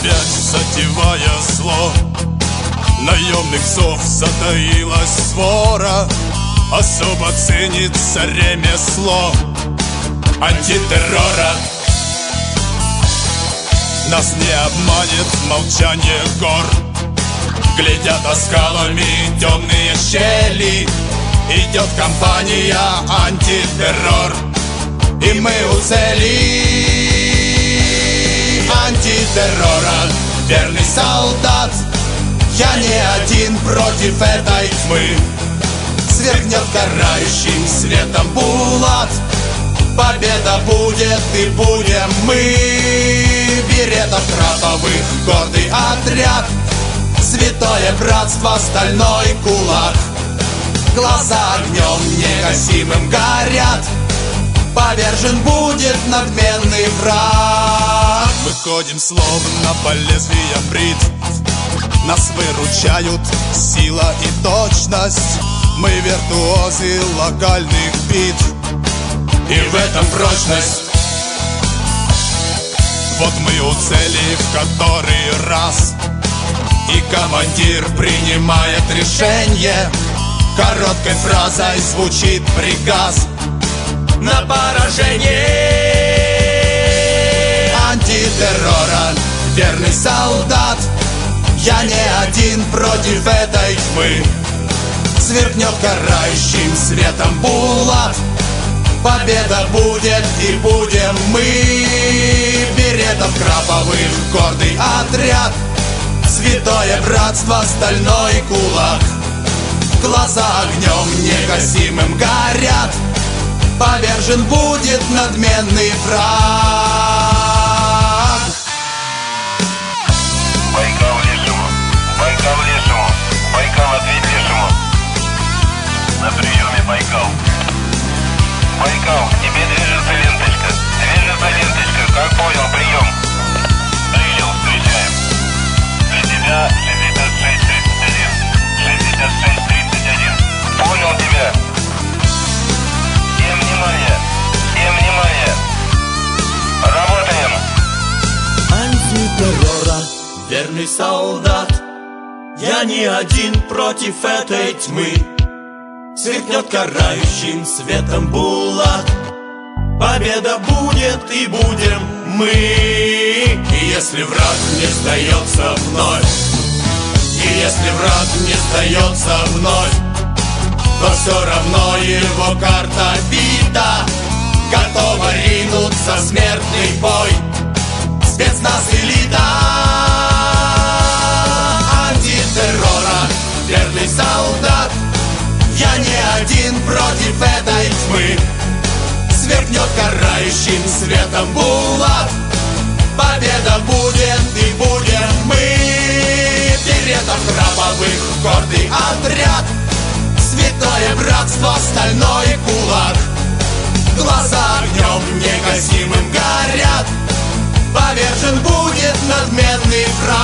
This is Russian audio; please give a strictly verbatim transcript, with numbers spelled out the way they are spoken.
опять затевая зло. Наемных псов затаилась свора, особо ценится ремесло антитеррора. Нас не обманет молчание гор, глядят оскалами темные щели. Идет компания антитеррор, и мы у цели. Антитеррора, верный солдат, я не один против этой тьмы. Сверкнет карающим светом булат, победа будет и будем мы. Беретов краповых гордый отряд, святое братство, стальной кулак. Глаза огнем негасимым горят, повержен будет надменный враг. Мы ходим словно по лезвиям бритв, нас выручают сила и точность. Мы виртуозы локальных битв, и в этом прочность. Вот мы у цели в который раз, и командир принимает решение. Короткой фразой звучит приказ на поражение. Антитеррора, верный солдат, я не один против этой тьмы. Сверкнет карающим светом булат, победа будет и будем мы. Беретов краповых гордый отряд, святое братство, стальной кулак. Глаза огнем негасимым горят, повержен будет надменный враг. Байкал лешему, Байкал лешему, Байкал ответь лешему. На приеме, Байкал. Байкал, тебе движется ленточка, движется ленточка, как понял, прием. Принял, встречаем. Для тебя шестьдесят шесть тридцать один, шестьдесят шесть тридцать один. Понял тебя. Всем внимание, всем внимание. Работаем. Антитеррора, верный солдат, я не один против этой тьмы. Сверкнет карающим светом булат, победа будет и будем мы. И если враг не сдается вновь, и если враг не сдается вновь, то все равно его карта бита, готова ринуться в смертный бой. Спецназ элита. Антитеррора, верный солдат, я не один против этой тьмы. Сверкнет карающим светом булат, победа будет и будем мы. Беретов краповых гордый отряд, святое братство, стальной кулак. Глаза огнем негасимым горят, повержен будет надменный враг.